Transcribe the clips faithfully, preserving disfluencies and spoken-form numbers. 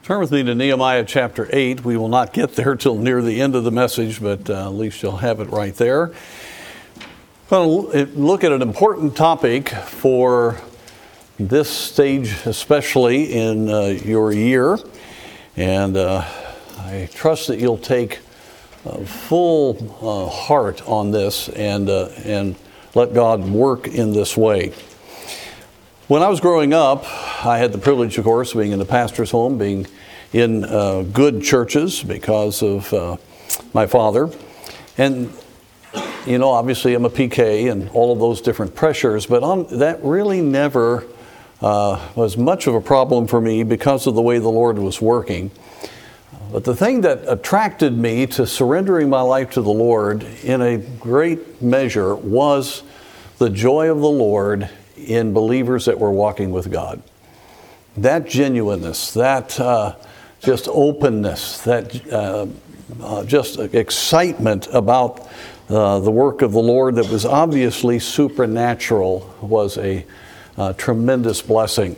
Turn with me to Nehemiah chapter eight. We will not get there till near the end of the message, but uh, at least you'll have it right there. Well, look at an important topic for this stage, especially in uh, your year. And uh, I trust that you'll take a full uh, heart on this and uh, and let God work in this way. When I was growing up, I had the privilege, of course, of being in the pastor's home, being in uh, good churches because of uh, my father. And, you know, obviously I'm a P K and all of those different pressures, but on, that really never uh, was much of a problem for me because of the way the Lord was working. But the thing that attracted me to surrendering my life to the Lord in a great measure was the joy of the Lord in believers that were walking with God. That genuineness, that uh, just openness, that uh, uh, just excitement about uh, the work of the Lord that was obviously supernatural was a uh, tremendous blessing.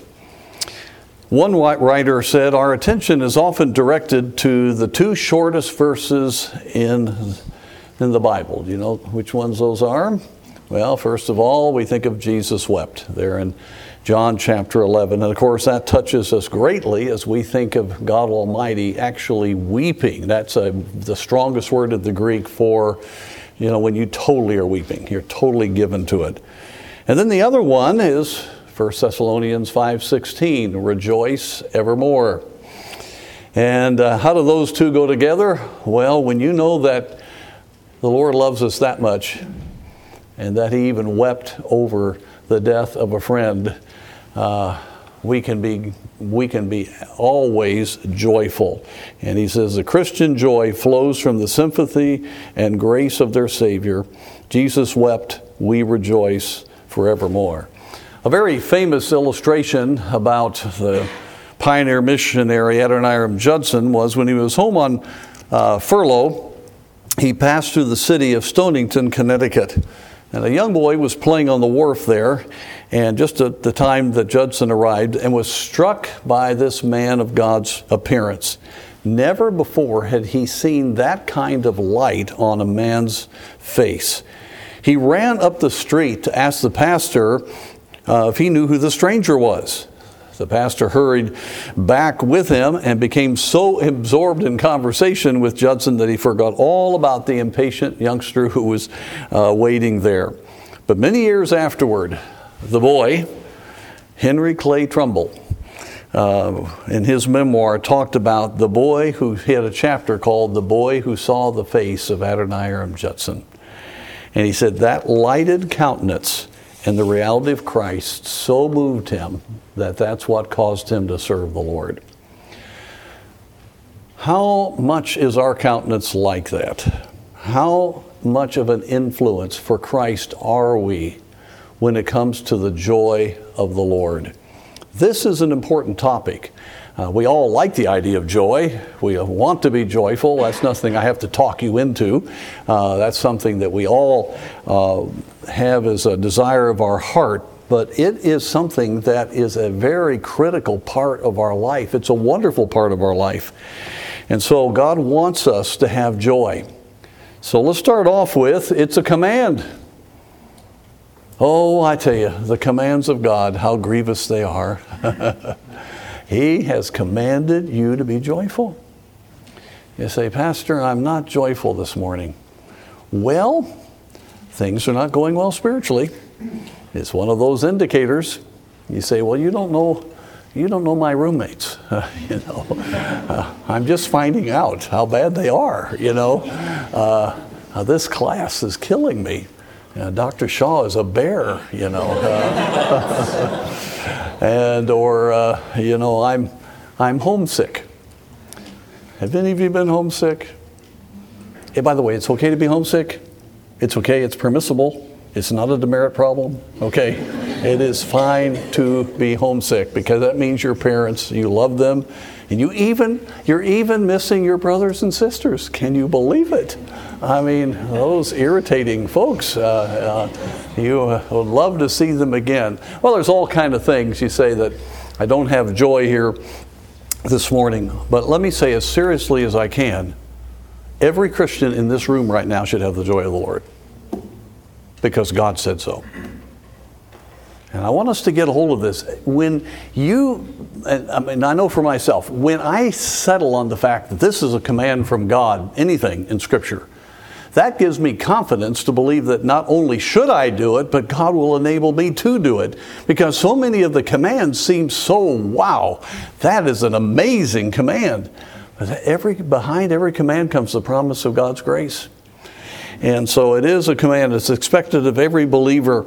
One writer said, our attention is often directed to the two shortest verses in, in the Bible. Do you know which ones those are? Well, first of all, we think of Jesus wept there in John chapter eleven. And of course, that touches us greatly as we think of God Almighty actually weeping. That's a, the strongest word of the Greek for, you know, when you totally are weeping. You're totally given to it. And then the other one is First Thessalonians five sixteen, rejoice evermore. And uh, how do those two go together? Well, when you know that the Lord loves us that much, and that he even wept over the death of a friend, uh, we can be we can be always joyful. And he says the Christian joy flows from the sympathy and grace of their Savior. Jesus wept, we rejoice forevermore. A very famous illustration about the pioneer missionary Adoniram Judson was when he was home on uh, furlough, he passed through the city of Stonington, Connecticut. And a young boy was playing on the wharf there, and just at the time that Judson arrived, and was struck by this man of God's appearance. Never before had he seen that kind of light on a man's face. He ran up the street to ask the pastor uh, if he knew who the stranger was. The pastor hurried back with him and became so absorbed in conversation with Judson that he forgot all about the impatient youngster who was uh, waiting there. But many years afterward, the boy, Henry Clay Trumbull, uh, in his memoir talked about the boy who, he had a chapter called The Boy Who Saw the Face of Adoniram Judson. And he said that lighted countenance and the reality of Christ so moved him that that's what caused him to serve the Lord. How much is our countenance like that? How much of an influence for Christ are we when it comes to the joy of the Lord? This is an important topic. Uh, we all like the idea of joy. We want to be joyful. That's nothing I have to talk you into. Uh, that's something that we all uh, have as a desire of our heart. But it is something that is a very critical part of our life. It's a wonderful part of our life. And so God wants us to have joy. So let's start off with, it's a command. Oh, I tell you, the commands of God, how grievous they are. He has commanded you to be joyful. You say, Pastor, I'm not joyful this morning. Well, things are not going well spiritually. It's one of those indicators. You say, well, you don't know, you don't know my roommates. Uh, you know, uh, I'm just finding out how bad they are. You know, uh, uh, this class is killing me. Uh, Doctor Shaw is a bear. You know, uh, and or uh, you know, I'm I'm homesick. Have any of you been homesick? Hey, by the way, it's okay to be homesick. It's okay. It's permissible. It's not a demerit problem, okay? It is fine to be homesick because that means your parents, you love them, and you even, you're even missing your brothers and sisters. Can you believe it? I mean, those irritating folks, uh, uh, you uh, would love to see them again. Well, there's all kind of things. You say that I don't have joy here. this morning, but let me say as seriously as I can, every Christian in this room right now should have the joy of the Lord, because God said so. And I want us to get a hold of this. When you, and I mean, I know for myself, when I settle on the fact that this is a command from God, anything in Scripture, that gives me confidence to believe that not only should I do it, but God will enable me to do it. Because so many of the commands seem so, wow, that is an amazing command. But every, behind every command comes the promise of God's grace. And so it is a command that's expected of every believer.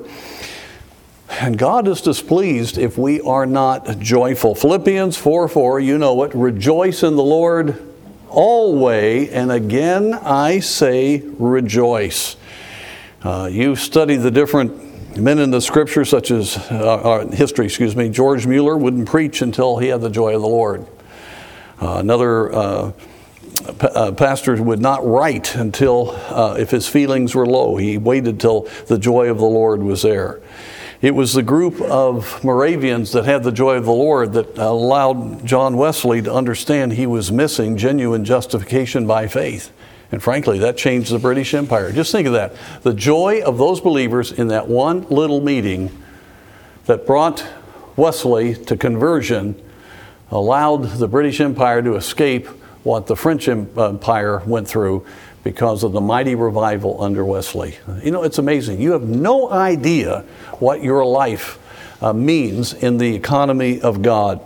And God is displeased if we are not joyful. Philippians four four, you know it, rejoice in the Lord always, and again I say rejoice. Uh, you study the different men in the Scripture, such as uh, uh, history, excuse me. George Mueller wouldn't preach until he had the joy of the Lord. Uh, another uh, p- uh, pastor would not write until uh, if his feelings were low. He waited till the joy of the Lord was there. It was the group of Moravians that had the joy of the Lord that allowed John Wesley to understand he was missing genuine justification by faith. And frankly, that changed the British Empire. Just think of that. The joy of those believers in that one little meeting that brought Wesley to conversion allowed the British Empire to escape what the French Empire went through because of the mighty revival under Wesley. You know, it's amazing. You have no idea what your life uh, means in the economy of God.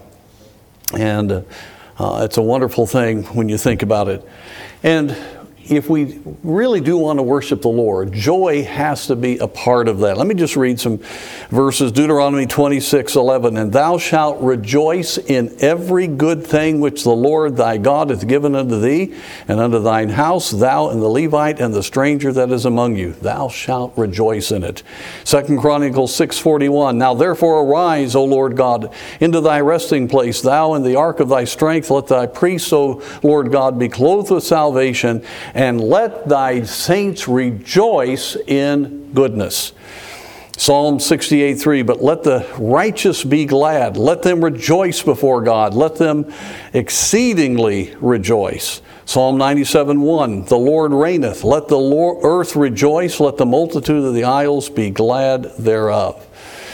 And uh, uh, it's a wonderful thing when you think about it. And if we really do want to worship the Lord, joy has to be a part of that. Let me just read some verses. Deuteronomy twenty-six eleven, and thou shalt rejoice in every good thing which the Lord thy God hath given unto thee, and unto thine house, thou and the Levite and the stranger that is among you. Thou shalt rejoice in it. Second Chronicles six forty-one, now therefore arise, O Lord God, into thy resting place, thou in the ark of thy strength. Let thy priests, O Lord God, be clothed with salvation, and let thy saints rejoice in goodness. Psalm sixty-eight three, but let the righteous be glad. Let them rejoice before God. Let them exceedingly rejoice. Psalm ninety-seven one, the Lord reigneth. Let the Lord, earth rejoice. Let the multitude of the isles be glad thereof.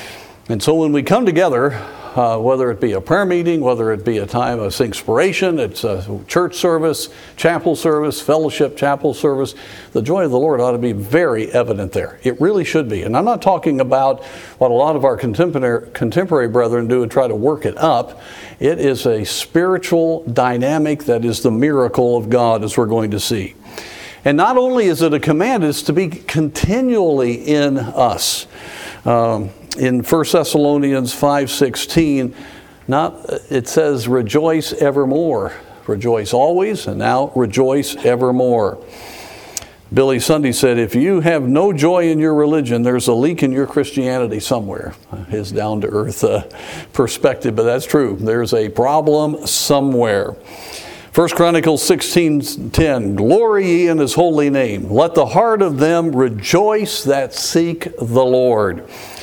And so when we come together, Uh, whether it be a prayer meeting, whether it be a time of inspiration, it's a church service, chapel service, fellowship chapel service, the joy of the Lord ought to be very evident there. It really should be. And I'm not talking about what a lot of our contemporary, contemporary brethren do and try to work it up. It is a spiritual dynamic that is the miracle of God, as we're going to see. And not only is it a command, it's to be continually in us. Um, In First Thessalonians five sixteen, not, it says, rejoice evermore. Rejoice always, and now rejoice evermore. Billy Sunday said, if you have no joy in your religion, there's a leak in your Christianity somewhere. His down-to-earth uh, perspective, but that's true. There's a problem somewhere. First Chronicles sixteen ten, glory ye in his holy name. Let the heart of them rejoice that seek the Lord.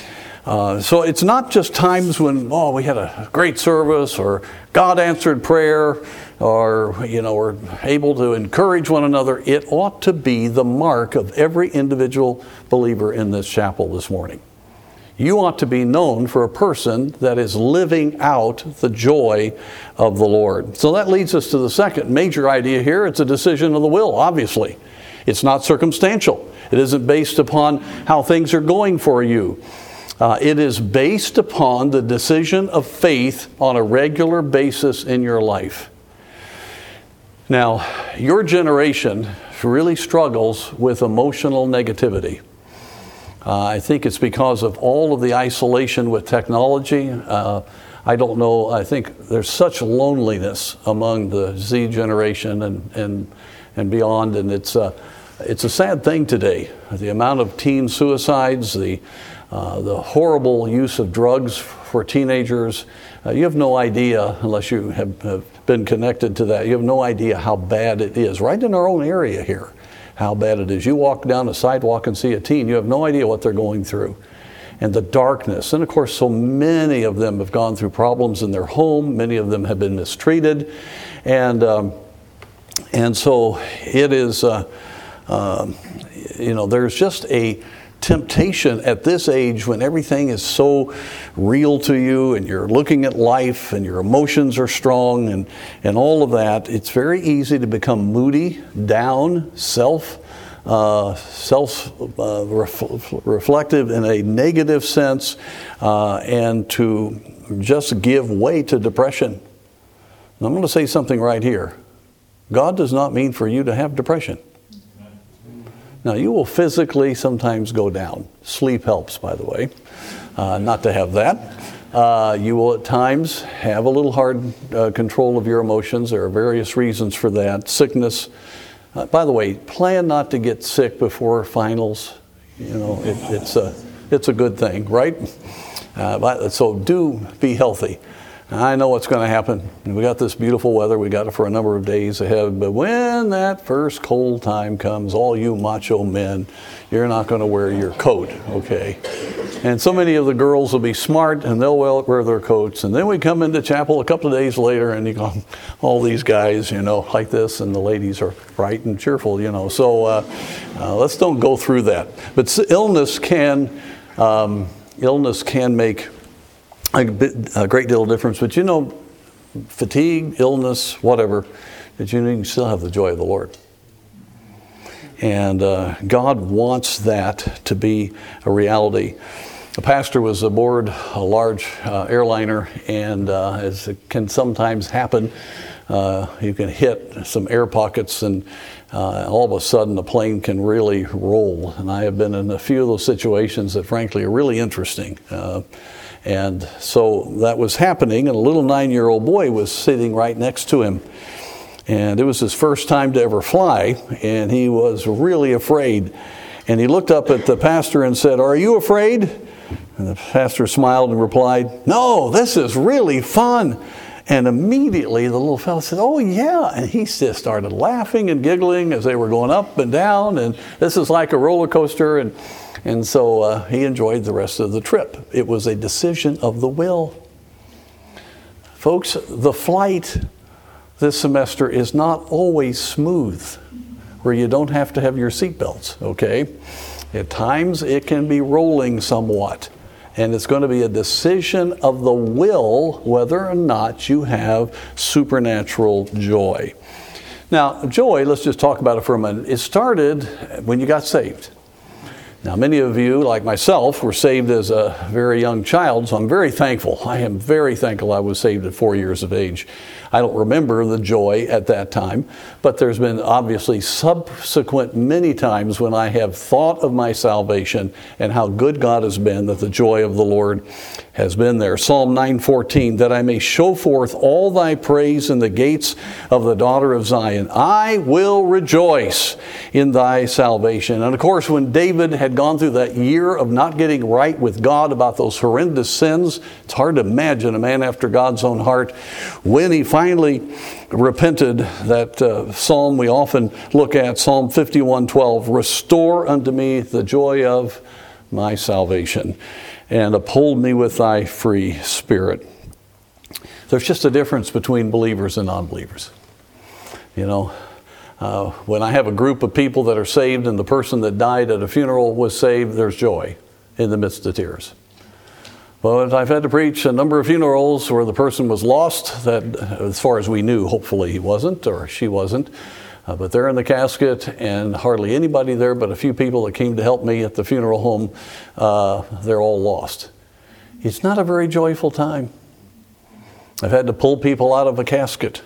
Uh, so it's not just times when, oh, we had a great service, or God answered prayer, or, you know, we're able to encourage one another. It ought to be the mark of every individual believer in this chapel this morning. You ought to be known for a person that is living out the joy of the Lord. So that leads us to the second major idea here. It's a decision of the will, obviously. It's not circumstantial. It isn't based upon how things are going for you. Uh, it is based upon the decision of faith on a regular basis in your life. Now, your generation really struggles with emotional negativity. Uh, I think it's because of all of the isolation with technology. Uh, I don't know, I think there's such loneliness among the Z generation and and, and beyond, and it's a, it's a sad thing today. The amount of teen suicides, the Uh, the horrible use of drugs for teenagers. Uh, you have no idea, unless you have, have been connected to that, you have no idea how bad it is. Right in our own area here, how bad it is. You walk down a sidewalk and see a teen, you have no idea what they're going through. and the darkness. And of course, so many of them have gone through problems in their home. Many of them have been mistreated. And um, and so it is, uh, uh, you know, there's just a temptation at this age when everything is so real to you and you're looking at life and your emotions are strong and, and all of that. It's very easy to become moody, down, self Uh, self-reflective uh, in a negative sense, uh, and to just give way to depression. And I'm going to say something right here. God does not mean for you to have depression. Now, you will physically sometimes go down. Sleep helps, by the way, uh, not to have that. Uh, you will at times have a little hard uh, control of your emotions. There are various reasons for that. Sickness. Uh, by the way, plan not to get sick before finals. You know, it, it's a it's a good thing, right? Uh, but, so do be healthy. I know what's going to happen. We got this beautiful weather. We got it for a number of days ahead. But when that first cold time comes, all you macho men, you're not going to wear your coat, okay? And so many of the girls will be smart and they'll wear their coats. And then we come into chapel a couple of days later and you go, all these guys, you know, like this, and the ladies are bright and cheerful, you know. So uh, uh, let's don't go through that. But illness can, um, illness can make a, bit, a great deal of difference. But you know, fatigue, illness, whatever, that you can still have the joy of the Lord. And uh, God wants that to be a reality. A pastor was aboard a large uh, airliner, and uh, as it can sometimes happen, uh, you can hit some air pockets, and uh, all of a sudden the plane can really roll. And I have been in a few of those situations that frankly are really interesting. Uh, and so that was happening, and a little nine-year-old boy was sitting right next to him. And it was his first time to ever fly, and he was really afraid. And he looked up at the pastor and said, "Are you afraid?" And the pastor smiled and replied, "No, this is really fun." And immediately the little fellow said, "Oh yeah." And he just started laughing and giggling as they were going up and down. And this is like a roller coaster. And, and so uh, he enjoyed the rest of the trip. It was a decision of the will. Folks, the flight this semester is not always smooth, where you don't have to have your seatbelts, okay? At times it can be rolling somewhat, and it's going to be a decision of the will whether or not you have supernatural joy. Now, joy, let's just talk about it for a minute. It started when you got saved. Now, many of you, like myself, were saved as a very young child, so I'm very thankful. I am very thankful I was saved at four years of age. I don't remember the joy at that time, but there's been obviously subsequent many times when I have thought of my salvation and how good God has been, that the joy of the Lord has been there. Psalm nine fourteen, that I may show forth all thy praise in the gates of the daughter of Zion. I will rejoice in thy salvation. And of course, when David had gone through that year of not getting right with God about those horrendous sins, it's hard to imagine a man after God's own heart. When he finally repented, that uh, psalm we often look at, Psalm fifty-one twelve, restore unto me the joy of my salvation, and uphold me with thy free spirit. There's just a difference between believers and non-believers. You know, uh, when I have a group of people that are saved and the person that died at a funeral was saved, there's joy in the midst of tears. But I've had to preach a number of funerals where the person was lost, that as far as we knew, hopefully he wasn't or she wasn't. Uh, but they're in the casket, and hardly anybody there but a few people that came to help me at the funeral home, uh, they're all lost. It's not a very joyful time. I've had to pull people out of a casket.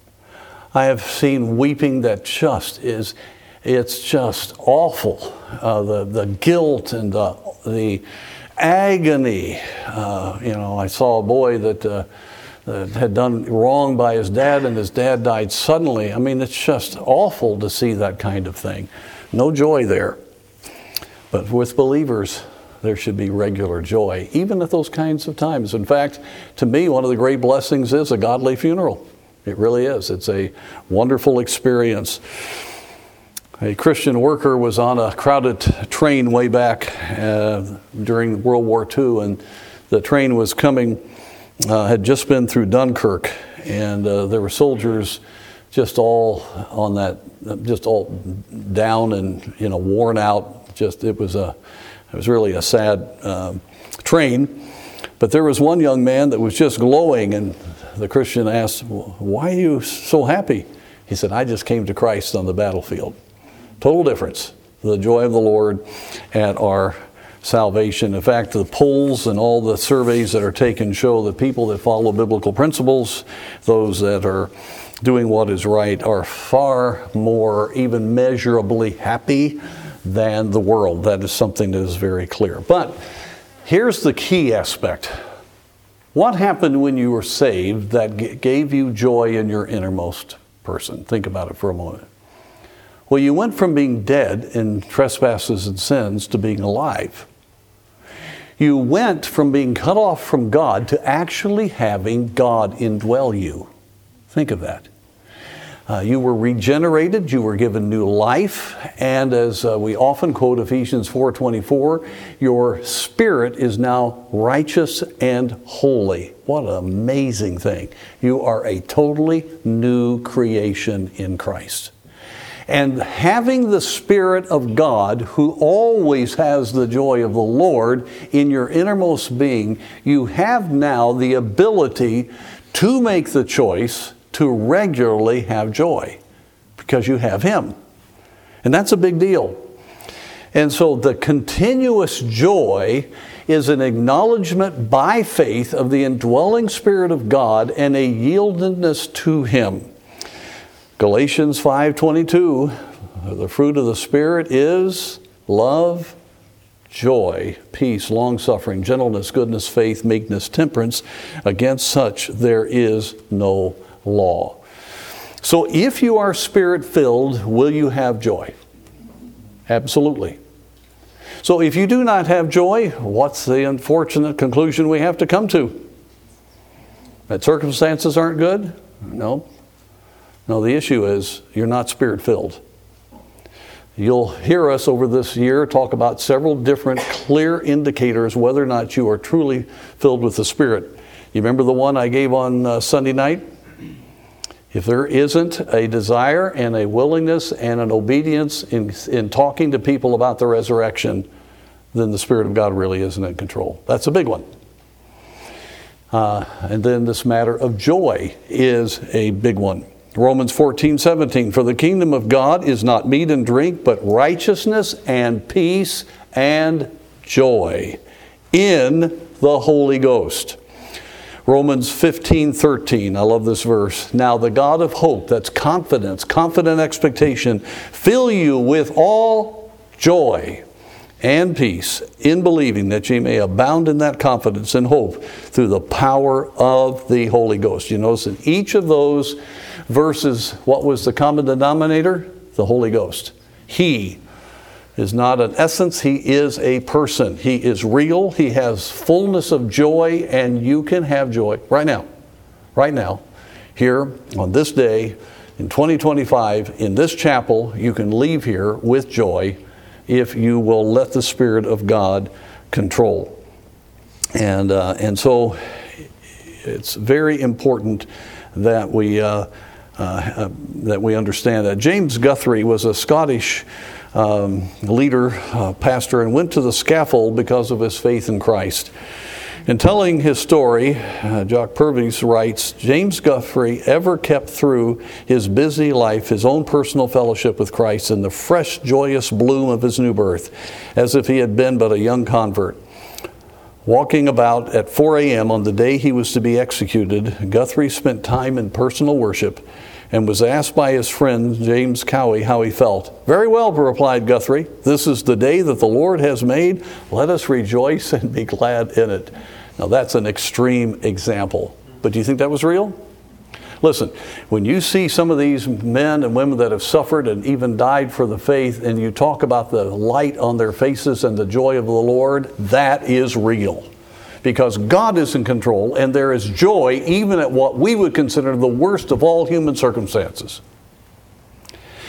I have seen weeping that just is, it's just awful. Uh, the, the guilt and the, the agony. Uh, you know, I saw a boy that... Uh, that had done wrong by his dad, and his dad died suddenly. I mean, it's just awful to see that kind of thing. No joy there. But with believers, there should be regular joy, even at those kinds of times. In fact, to me, one of the great blessings is a godly funeral. It really is. It's a wonderful experience. A Christian worker was on a crowded train way back uh, during World War Two, and the train was coming, uh, had just been through Dunkirk, and uh, there were soldiers just all on that, just all down and, you know, worn out. Just it was a, it was really a sad uh, train. But there was one young man that was just glowing, and the Christian asked, "Why are you so happy?" He said, "I just came to Christ on the battlefield." Total difference. The joy of the Lord at our salvation. In fact, the polls and all the surveys that are taken show that people that follow biblical principles, those that are doing what is right, are far more, even measurably happy than the world. That is something that is very clear. But here's the key aspect. What happened when you were saved that g- gave you joy in your innermost person? Think about it for a moment. Well, you went from being dead in trespasses and sins to being alive. You went from being cut off from God to actually having God indwell you. Think of that. Uh, you were regenerated, you were given new life, and as uh, we often quote Ephesians four twenty-four, your spirit is now righteous and holy. What an amazing thing. You are a totally new creation in Christ. And having the Spirit of God, who always has the joy of the Lord in your innermost being, you have now the ability to make the choice to regularly have joy because you have Him. And that's a big deal. And so the continuous joy is an acknowledgement by faith of the indwelling Spirit of God and a yieldedness to Him. Galatians five twenty-two, the fruit of the Spirit is love, joy, peace, long-suffering, gentleness, goodness, faith, meekness, temperance. Against such there is no law. So if you are Spirit-filled, will you have joy? Absolutely. So if you do not have joy, what's the unfortunate conclusion we have to come to? That circumstances aren't good? No. No, the issue is you're not Spirit-filled. You'll hear us over this year talk about several different clear indicators whether or not you are truly filled with the Spirit. You remember the one I gave on uh, Sunday night? If there isn't a desire and a willingness and an obedience in, in talking to people about the resurrection, then the Spirit of God really isn't in control. That's a big one. Uh, and then this matter of joy is a big one. Romans fourteen seventeen, for the kingdom of God is not meat and drink, but righteousness and peace and joy in the Holy Ghost. Romans fifteen thirteen, I love this verse. Now the God of hope, that's confidence, confident expectation, fill you with all joy and peace in believing, that ye may abound in that confidence and hope through the power of the Holy Ghost. You notice in each of those verses, what was the common denominator? The Holy Ghost. He is not an essence, He is a person. He is real, He has fullness of joy, and you can have joy right now. Right now, here on this day in twenty twenty-five, in this chapel, you can leave here with joy if you will let the Spirit of God control. And, uh, and so it's very important that we uh, uh, that we understand that. James Guthrie was a Scottish um, leader, uh, pastor, and went to the scaffold because of his faith in Christ. In telling his story, uh, Jock Purvis writes, James Guthrie ever kept through his busy life his own personal fellowship with Christ in the fresh, joyous bloom of his new birth, as if he had been but a young convert. Walking about at four a.m. on the day he was to be executed, Guthrie spent time in personal worship and was asked by his friend James Cowie how he felt. Very well, replied Guthrie. This is the day that the Lord has made. Let us rejoice and be glad in it. Now that's an extreme example. But do you think that was real? Listen, when you see some of these men and women that have suffered and even died for the faith, and you talk about the light on their faces and the joy of the Lord, that is real. Because God is in control, and there is joy even at what we would consider the worst of all human circumstances.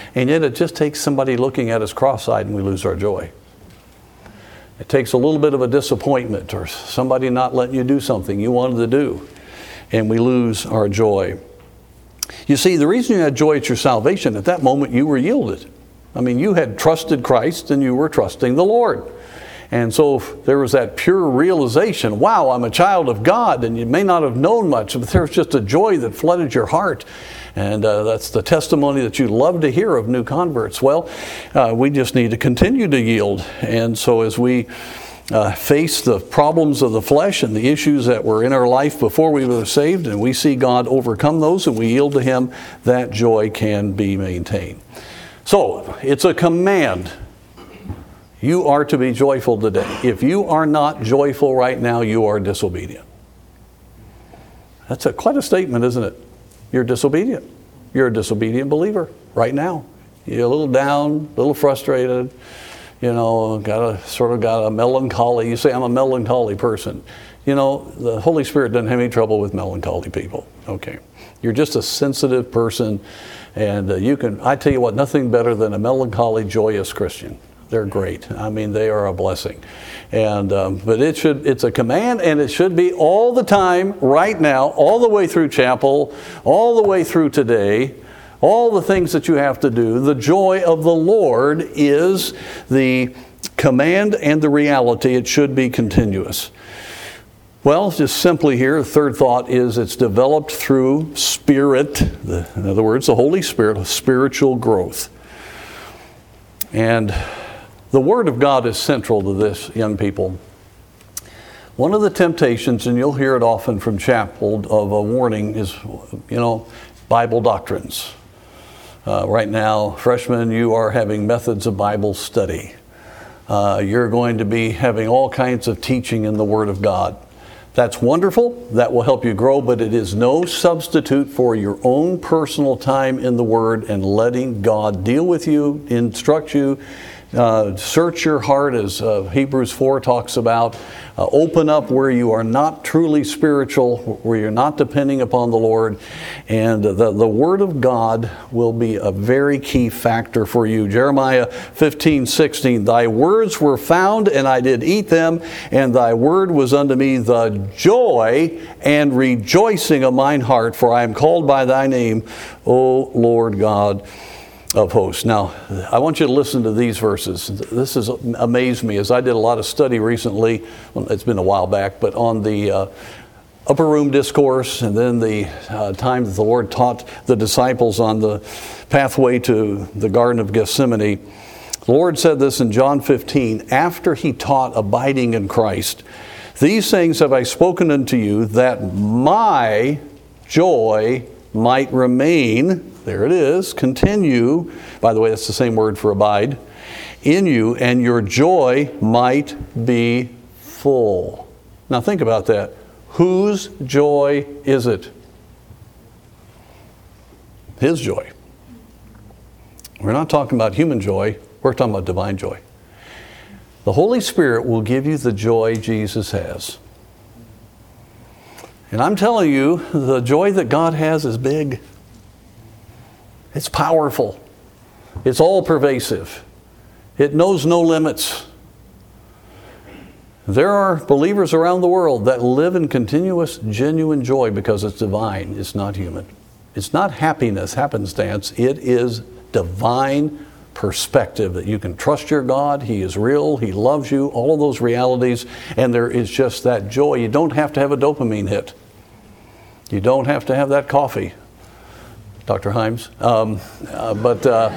And yet it just takes somebody looking at us cross-eyed and we lose our joy. It takes a little bit of a disappointment or somebody not letting you do something you wanted to do, and we lose our joy. You see, the reason you had joy at your salvation, at that moment you were yielded. I mean, you had trusted Christ and you were trusting the Lord. And so there was that pure realization, wow, I'm a child of God, and you may not have known much, but there was just a joy that flooded your heart. And uh, that's the testimony that you love to hear of new converts. Well, uh, we just need to continue to yield. And so as we uh, face the problems of the flesh and the issues that were in our life before we were saved, and we see God overcome those and we yield to Him, that joy can be maintained. So it's a command. You are to be joyful today. If you are not joyful right now, you are disobedient. That's a, quite a statement, isn't it? You're disobedient. You're a disobedient believer right now. You're a little down, a little frustrated, you know, got a sort of got a melancholy. You say, I'm a melancholy person. You know, the Holy Spirit doesn't have any trouble with melancholy people. Okay. You're just a sensitive person, and uh, you can, I tell you what, nothing better than a melancholy, joyous Christian. They're great. I mean, they are a blessing. And um, but it should it's a command, and it should be all the time, right now, all the way through chapel, all the way through today, all the things that you have to do. The joy of the Lord is the command and the reality. It should be continuous. Well, just simply here, the third thought is it's developed through spirit, the, in other words, the Holy Spirit, spiritual growth. And the Word of God is central to this, young people. One of the temptations, and you'll hear it often from chapel, of a warning is, you know, Bible doctrines. Uh, right now, freshmen, you are having methods of Bible study. Uh, you're going to be having all kinds of teaching in the Word of God. That's wonderful. That will help you grow, but it is no substitute for your own personal time in the Word and letting God deal with you, instruct you, uh, search your heart, as uh, Hebrews four talks about. Uh, open up where you are not truly spiritual, where you're not depending upon the Lord, and the, the Word of God will be a very key factor for you. Jeremiah fifteen sixteen, thy words were found, and I did eat them, and thy word was unto me the joy and rejoicing of mine heart, for I am called by thy name, O Lord God of hosts. Now, I want you to listen to these verses. This has amazed me as I did a lot of study recently. Well, it's been a while back, but on the uh, upper room discourse, and then the uh, time that the Lord taught the disciples on the pathway to the Garden of Gethsemane. The Lord said this in John fifteen, after He taught abiding in Christ. These things have I spoken unto you, that my joy might remain, there it is, continue, by the way, that's the same word for abide, in you, and your joy might be full. Now think about that. Whose joy is it? His joy. We're not talking about human joy, we're talking about divine joy. The Holy Spirit will give you the joy Jesus has. And I'm telling you, the joy that God has is big. It's powerful. It's all pervasive. It knows no limits. There are believers around the world that live in continuous, genuine joy because it's divine. It's not human. It's not happiness, happenstance. It is divine perspective that you can trust your God. He is real. He loves you. All of those realities. And there is just that joy. You don't have to have a dopamine hit. You don't have to have that coffee, Doctor Himes. Um, uh, but uh,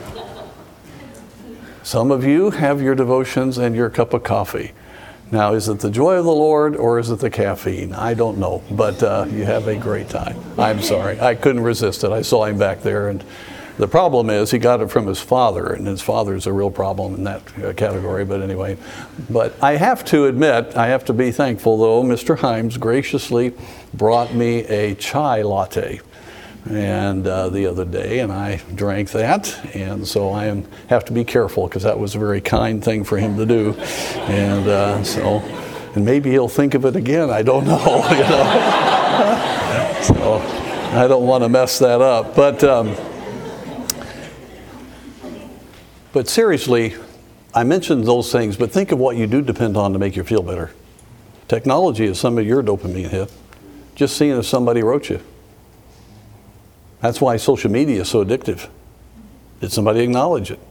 some of you have your devotions and your cup of coffee. Now, is it the joy of the Lord or is it the caffeine? I don't know, but uh, you have a great time. I'm sorry. I couldn't resist it. I saw him back there, and the problem is he got it from his father, and his father's a real problem in that category, but anyway. But I have to admit, I have to be thankful, though, Mister Himes graciously brought me a chai latte and uh, the other day, and I drank that, and so I am have to be careful because that was a very kind thing for him to do, and uh, so, and maybe he'll think of it again. I don't know, you know. So I don't want to mess that up, but um, But seriously, I mentioned those things, but think of what you do depend on to make you feel better. Technology is some of your dopamine hit. Just seeing if somebody wrote you. That's why social media is so addictive. Did somebody acknowledge it?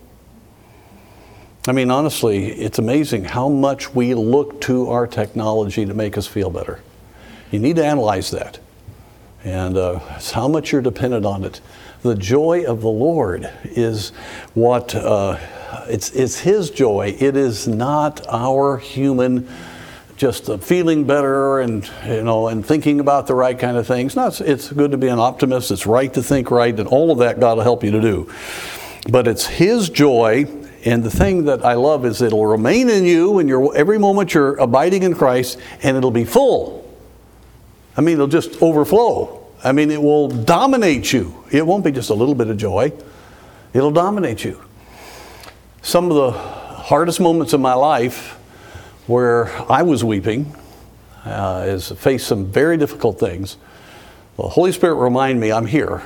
I mean, honestly, it's amazing how much we look to our technology to make us feel better. You need to analyze that. And uh, it's how much you're dependent on it. The joy of the Lord is what, uh, it's, it's His joy. It is not our human just uh, feeling better and, you know, and thinking about the right kind of things. No, it's, it's good to be an optimist. It's right to think right, and all of that God will help you to do. But it's His joy. And the thing that I love is it'll remain in you, and you're, every moment you're abiding in Christ, and it'll be full. I mean, it'll just overflow. I mean, it will dominate you. It won't be just a little bit of joy. It'll dominate you. Some of the hardest moments of my life where I was weeping, uh, is faced some very difficult things. The Holy Spirit reminded me I'm here.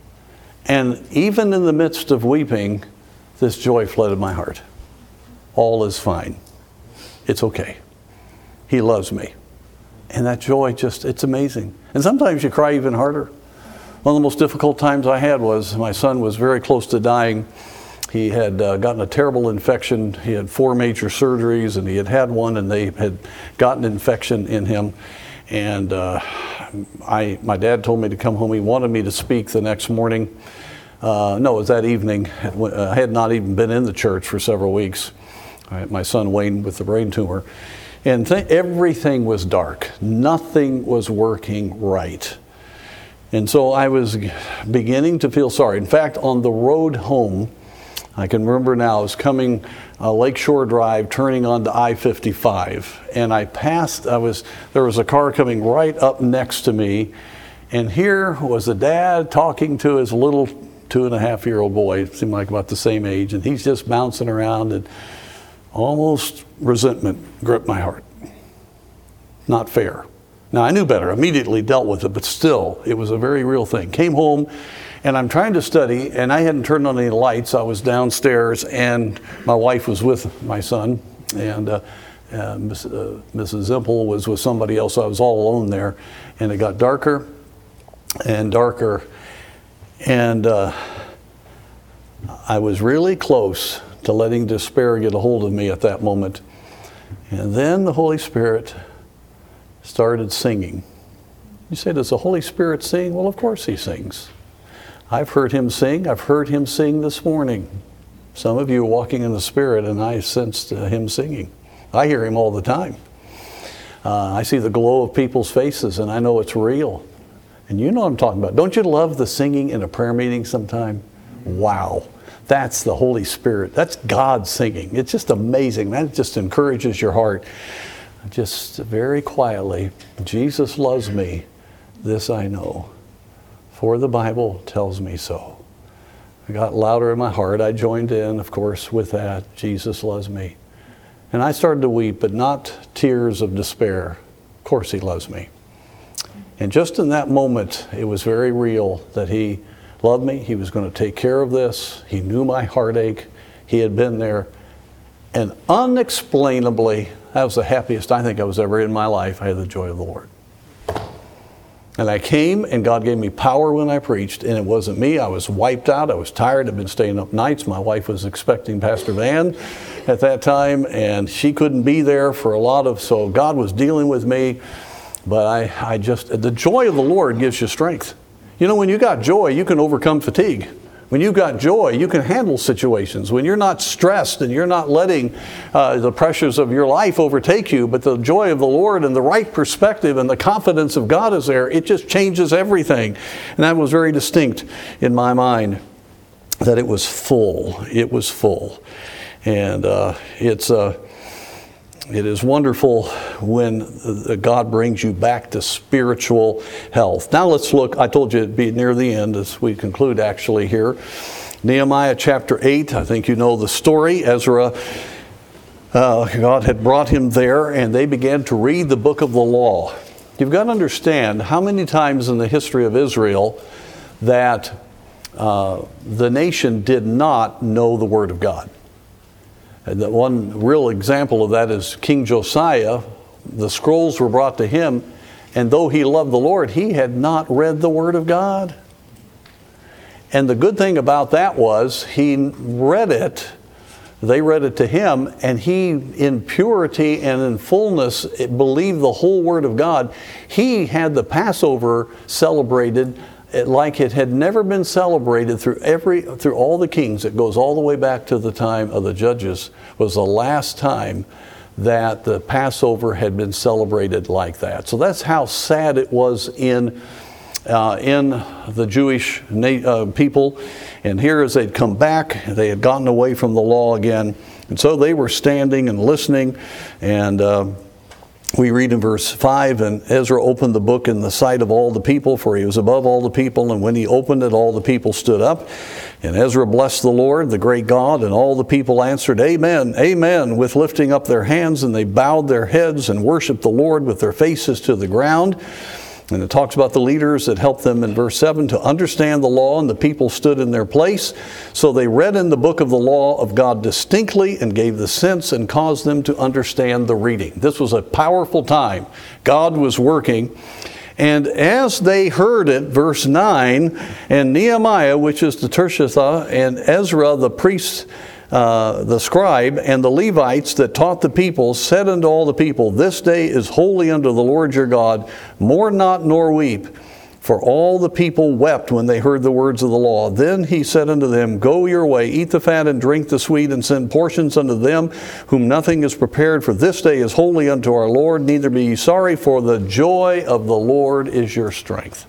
And even in the midst of weeping, this joy flooded my heart. All is fine. It's okay. He loves me. And that joy just, it's amazing. And sometimes you cry even harder. One of the most difficult times I had was my son was very close to dying. He had uh, gotten a terrible infection. He had four major surgeries, and he had had one, and they had gotten infection in him. And uh, I, my dad told me to come home. He wanted me to speak the next morning. Uh, no, it was that evening. I had not even been in the church for several weeks. I had my son Wayne with the brain tumor. And th- everything was dark. Nothing was working right. And so I was beginning to feel sorry. In fact, on the road home, I can remember now, I was coming uh, Lakeshore Drive, turning onto I fifty-five. And I passed, I was, there was a car coming right up next to me. And here was a dad talking to his little two and a half year old boy. It seemed like about the same age. And he's just bouncing around, and almost resentment gripped my heart. Not fair. Now, I knew better, immediately dealt with it, but still, it was a very real thing. Came home, and I'm trying to study, and I hadn't turned on any lights. I was downstairs, and my wife was with my son, and uh, uh, Miss, uh, Missus Zimple was with somebody else. So I was all alone there, and it got darker and darker, and uh, I was really close to letting despair get a hold of me at that moment. And then the Holy Spirit started singing. You say, does the Holy Spirit sing? Well, of course He sings. I've heard Him sing. I've heard Him sing this morning. Some of you are walking in the Spirit, and I sensed uh, Him singing. I hear Him all the time. Uh, I see the glow of people's faces, and I know it's real. And you know what I'm talking about. Don't you love the singing in a prayer meeting sometime? Wow. That's the Holy Spirit. That's God singing. It's just amazing. That just encourages your heart. Just very quietly, Jesus loves me, this I know, for the Bible tells me so. It got louder in my heart. I joined in, of course, with that. Jesus loves me. And I started to weep, but not tears of despair. Of course He loves me. And just in that moment, it was very real that He loved me. He was going to take care of this. He knew my heartache. He had been there. And unexplainably, that was the happiest I think I was ever in my life. I had the joy of the Lord. And I came, and God gave me power when I preached, and it wasn't me. I was wiped out. I was tired. I'd been staying up nights. My wife was expecting Pastor Van at that time, and she couldn't be there for a lot of, so God was dealing with me. But I, I just, the joy of the Lord gives you strength. You know, when you got joy, you can overcome fatigue. When you've got joy, you can handle situations. When you're not stressed and you're not letting uh, the pressures of your life overtake you, but the joy of the Lord and the right perspective and the confidence of God is there, it just changes everything. And that was very distinct in my mind, that it was full. It was full. And uh, it's... Uh, It is wonderful when God brings you back to spiritual health. Now let's look, I told you it'd be near the end as we conclude actually here. Nehemiah chapter eight, I think you know the story. Ezra, uh, God had brought him there, and they began to read the book of the law. You've got to understand how many times in the history of Israel that uh, the nation did not know the Word of God. And the one real example of that is King Josiah. The scrolls were brought to him, and though he loved the Lord, he had not read the Word of God. And the good thing about that was he read it, they read it to him, and he, in purity and in fullness, believed the whole Word of God. He had the Passover celebrated like it had never been celebrated through every through all the kings. It goes all the way back to the time of the judges, was the last time that the Passover had been celebrated like that. So that's how sad it was in uh, in the Jewish na- uh, people. And here, as they'd come back, they had gotten away from the law again, and so they were standing and listening. And uh, we read in verse five, and Ezra opened the book in the sight of all the people, for he was above all the people. And when he opened it, all the people stood up. And Ezra blessed the Lord, the great God, and all the people answered, Amen, Amen, with lifting up their hands, and they bowed their heads and worshiped the Lord with their faces to the ground. And it talks about the leaders that helped them in verse seven to understand the law, and the people stood in their place. So they read in the book of the law of God distinctly and gave the sense and caused them to understand the reading. This was a powerful time. God was working. And as they heard it, verse nine, and Nehemiah, which is the Tirshatha, and Ezra, the priest, uh, the scribe, and the Levites that taught the people, said unto all the people, This day is holy unto the Lord your God. Mourn not nor weep. For all the people wept when they heard the words of the law. Then he said unto them, Go your way, eat the fat and drink the sweet, and send portions unto them whom nothing is prepared. For this day is holy unto our Lord. Neither be ye sorry, for the joy of the Lord is your strength.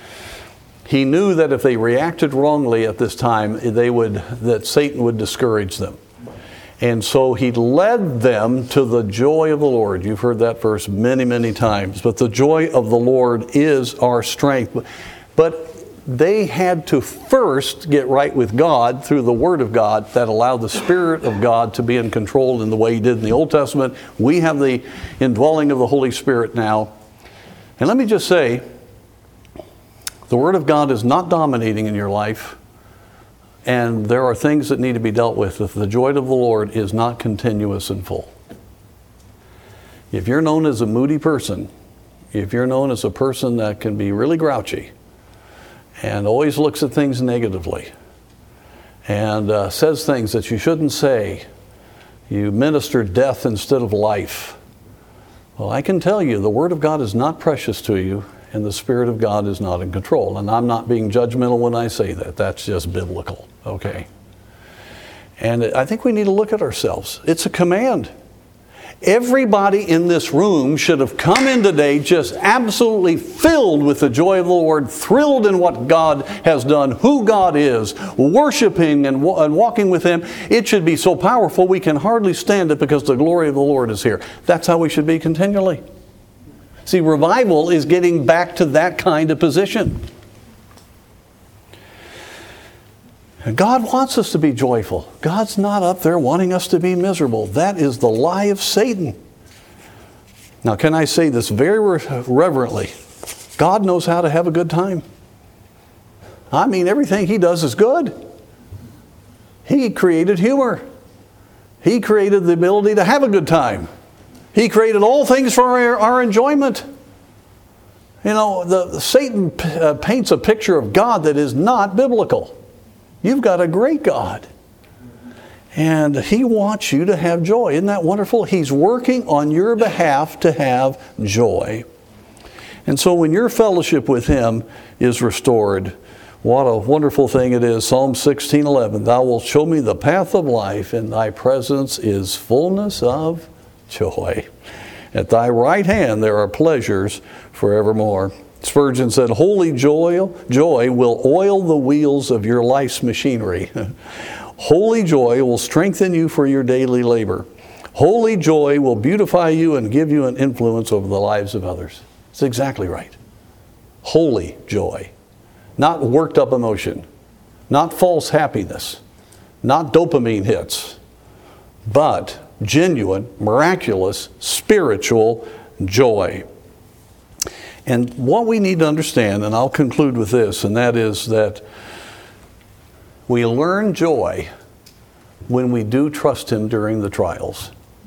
He knew that if they reacted wrongly at this time, they would that Satan would discourage them. And so he led them to the joy of the Lord. You've heard that verse many, many times. But the joy of the Lord is our strength. But they had to first get right with God through the Word of God that allowed the Spirit of God to be in control in the way He did in the Old Testament. We have the indwelling of the Holy Spirit now. And let me just say, the Word of God is not dominating in your life. And there are things that need to be dealt with if the joy of the Lord is not continuous and full. If you're known as a moody person, if you're known as a person that can be really grouchy and always looks at things negatively and uh, says things that you shouldn't say, you minister death instead of life, well, I can tell you the Word of God is not precious to you, and the Spirit of God is not in control. And I'm not being judgmental when I say that. That's just biblical, okay? And I think we need to look at ourselves. It's a command. Everybody in this room should have come in today just absolutely filled with the joy of the Lord, thrilled in what God has done, who God is, worshiping and, and walking with Him. It should be so powerful we can hardly stand it because the glory of the Lord is here. That's how we should be continually. See, revival is getting back to that kind of position. And God wants us to be joyful. God's not up there wanting us to be miserable. That is the lie of Satan. Now, can I say this very reverently? God knows how to have a good time. I mean, everything He does is good. He created humor. He created the ability to have a good time. He created all things for our, our enjoyment. You know, the, the Satan uh, paints a picture of God that is not biblical. You've got a great God. And He wants you to have joy. Isn't that wonderful? He's working on your behalf to have joy. And so when your fellowship with Him is restored, what a wonderful thing it is. Psalm sixteen eleven, Thou wilt show me the path of life, in Thy presence is fullness of joy. At Thy right hand there are pleasures forevermore. Spurgeon said, Holy joy, joy will oil the wheels of your life's machinery. Holy joy will strengthen you for your daily labor. Holy joy will beautify you and give you an influence over the lives of others. It's exactly right. Holy joy. Not worked up emotion. Not false happiness. Not dopamine hits. But genuine, miraculous, spiritual joy. And what we need to understand, and I'll conclude with this, and that is that we learn joy when we do trust Him during the trials.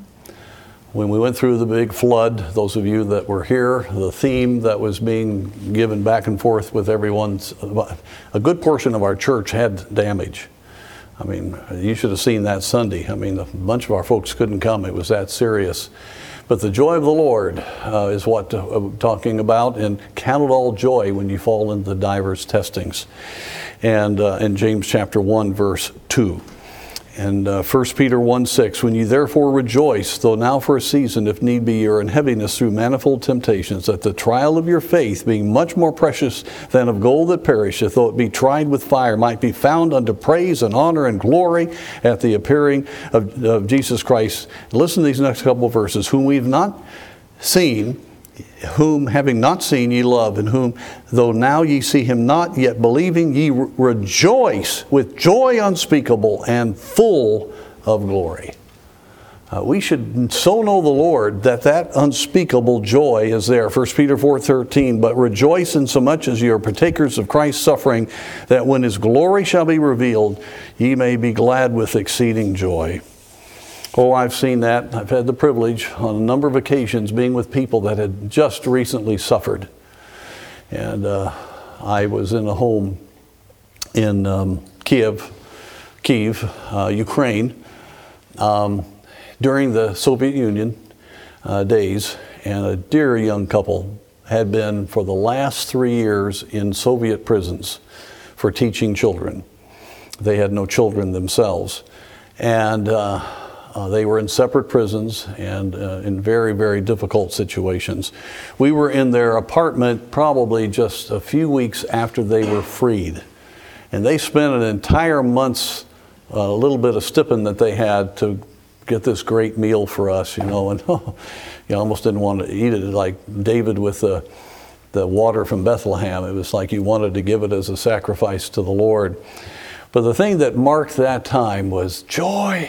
When we went through the big flood, those of you that were here, the theme that was being given back and forth with everyone, a good portion of our church had damage. I mean, you should have seen that Sunday. I mean, a bunch of our folks couldn't come. It was that serious. But the joy of the Lord uh, is what I'm talking about, and count it all joy when you fall into divers testings. And uh, in James chapter one, verse two. And uh, First Peter one six, when you therefore rejoice, though now for a season, if need be, you're in heaviness through manifold temptations, that the trial of your faith, being much more precious than of gold that perisheth, though it be tried with fire, might be found unto praise and honor and glory at the appearing of, of Jesus Christ. Listen to these next couple of verses. Whom we've not seen, whom having not seen ye love, and whom though now ye see him not, yet believing ye re- rejoice with joy unspeakable and full of glory. Uh, we should so know the Lord that that unspeakable joy is there. First Peter four thirteen, but rejoice in so much as ye are partakers of Christ's suffering, that when his glory shall be revealed, ye may be glad with exceeding joy. Oh, I've seen that. I've had the privilege on a number of occasions being with people that had just recently suffered. And uh, I was in a home in um, Kiev, Kiev, uh, Ukraine, um, during the Soviet Union uh, days. And a dear young couple had been for the last three years in Soviet prisons for teaching children. They had no children themselves. And uh, Uh, they were in separate prisons and uh, in very, very difficult situations. We were in their apartment probably just a few weeks after they were freed. And they spent an entire month's uh, little bit of stipend that they had to get this great meal for us, you know, and oh, you almost didn't want to eat it, like David with the, the water from Bethlehem. It was like you wanted to give it as a sacrifice to the Lord. But the thing that marked that time was joy.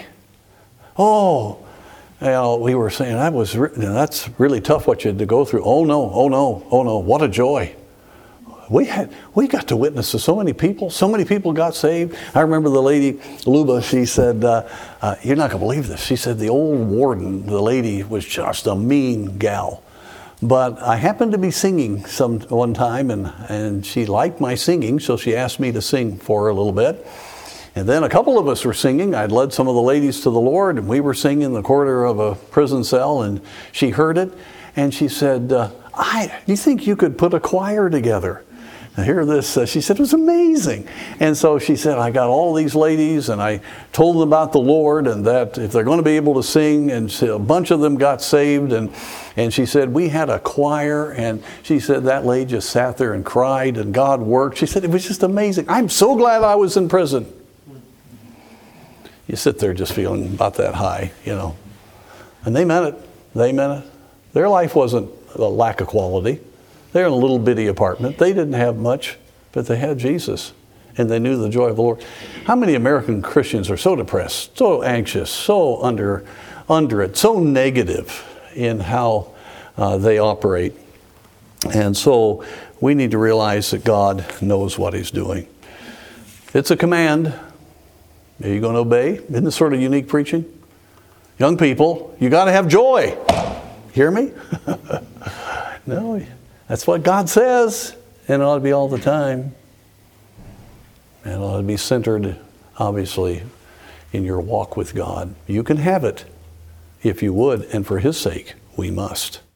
Oh, you know, we were saying that was re- that's really tough what you had to go through. Oh no, oh no, oh no! What a joy! We had we got to witness to so many people. So many people got saved. I remember the lady Luba. She said, uh, uh, "You're not gonna believe this." She said the old warden, the lady, was just a mean gal. But I happened to be singing some one time, and and she liked my singing, so she asked me to sing for her a little bit. And then a couple of us were singing. I'd led some of the ladies to the Lord, and we were singing in the corner of a prison cell, and she heard it, and she said, uh, I, do you think you could put a choir together? Now hear this, uh, she said, it was amazing. And so she said, I got all these ladies, and I told them about the Lord, and that if they're going to be able to sing, and so a bunch of them got saved, and and she said, we had a choir, and she said that lady just sat there and cried, and God worked. She said, it was just amazing. I'm so glad I was in prison. You sit there just feeling about that high, you know. And they meant it. They meant it. Their life wasn't a lack of quality. They were in a little bitty apartment. They didn't have much, but they had Jesus. And they knew the joy of the Lord. How many American Christians are so depressed, so anxious, so under, under it, so negative in how uh, they operate? And so we need to realize that God knows what He's doing. It's a command. Are you going to obey? Isn't this sort of unique preaching? Young people, you got to have joy. Hear me? No, that's what God says. And it ought to be all the time. And it ought to be centered, obviously, in your walk with God. You can have it if you would, and for His sake, we must.